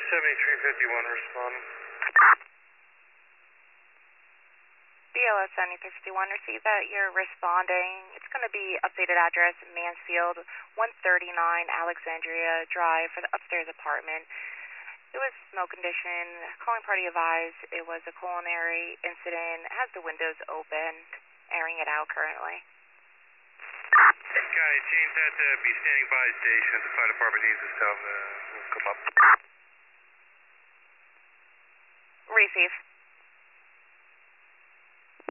7351 respond. BLS 7351, receive that you're responding. It's going to be updated address, Mansfield, 139 Alexandria Drive for the upstairs apartment. It was smoke condition. Calling party advised it was a culinary incident. It has the windows open, airing it out currently. Guy, teams had to be standing by station. The fire department needs us to have, we'll come up. Receive.